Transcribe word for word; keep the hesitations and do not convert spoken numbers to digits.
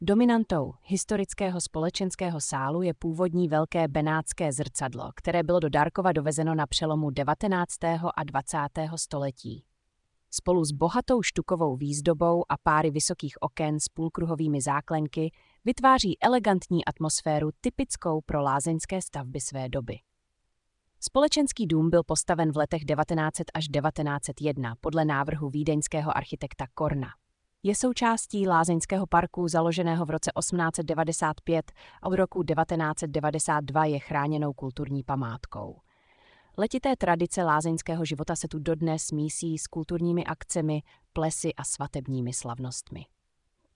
Dominantou historického společenského sálu je původní velké benátské zrcadlo, které bylo do Darkova dovezeno na přelomu devatenáctého a dvacátého století. Spolu s bohatou štukovou výzdobou a páry vysokých oken s půlkruhovými záklenky vytváří elegantní atmosféru typickou pro lázeňské stavby své doby. Společenský dům byl postaven v letech devatenáct set až devatenáct set jedna podle návrhu vídeňského architekta Korna. Je součástí lázeňského parku založeného v roce osmnáct set devadesát pět a od roku devatenáct set devadesát dva je chráněnou kulturní památkou. Letité tradice lázeňského života se tu dodnes mísí s kulturními akcemi, plesy a svatebními slavnostmi.